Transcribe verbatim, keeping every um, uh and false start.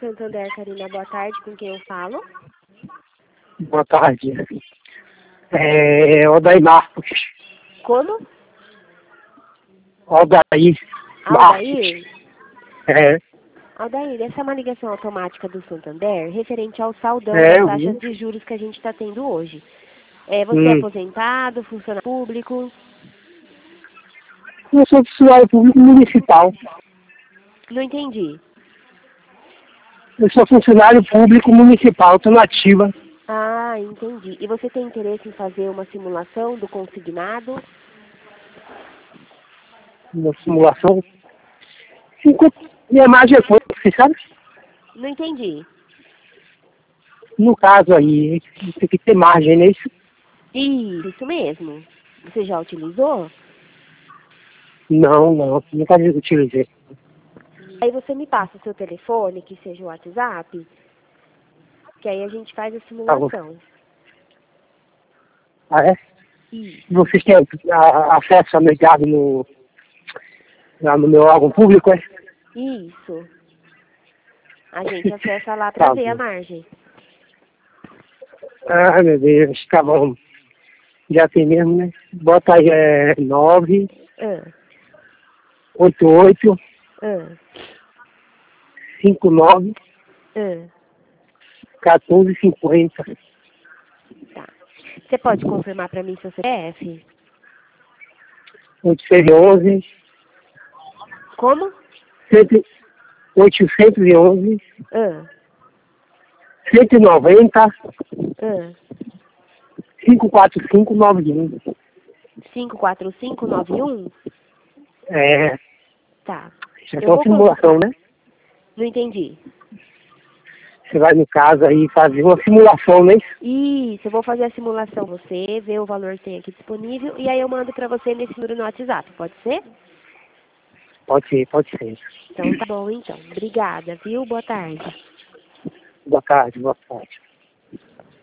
Santander, Karina, boa tarde, com quem eu falo? Boa tarde. É Odair Marcos. Como? Odair Marcos. Aldair? É, Aldair, essa é uma ligação automática do Santander referente ao saldão é, das eu taxas vi. de juros que a gente está tendo hoje. É, você é Hum. aposentado, funcionário público? Eu sou funcionário público municipal. Não entendi. Eu sou funcionário público municipal, estou na ativa. Ah, entendi. E você tem interesse em fazer uma simulação do consignado? Na simulação. Enquanto minha margem é quanto, você sabe? Não entendi. No caso aí, tem que ter margem, não é isso? Isso, isso mesmo. Você já utilizou? Não, não, nunca utilizei. Aí você me passa o seu telefone, que seja o WhatsApp, que aí a gente faz a Tá bom. simulação. Ah, é? Isso. Vocês têm a- acesso a meu dado no, lá no meu órgão público, é? Isso. A gente acessa lá Tá para ver a bom. margem. Ah, meu Deus, tá bom. Já tem mesmo, né? Bota aí, é nove Ah, oito oito ah, cinco nove ah. quatorze cinquenta. Tá. Você pode confirmar para mim seu C P F? oitocentos e onze, Como? oitocentos e onze, Ah, cento e noventa, ah. cinco quatro cinco nove um. cinco quatro cinco nove um? É, Tá. já Eu é uma vou simulação, consultar. né? Não entendi. Você vai no caso aí fazer uma simulação, né? Isso, eu vou fazer a simulação você, ver o valor que tem aqui disponível e aí eu mando para você nesse número no WhatsApp, pode ser? Pode ser, pode ser. Então tá bom então. Obrigada, viu? Boa tarde. Boa tarde, boa tarde.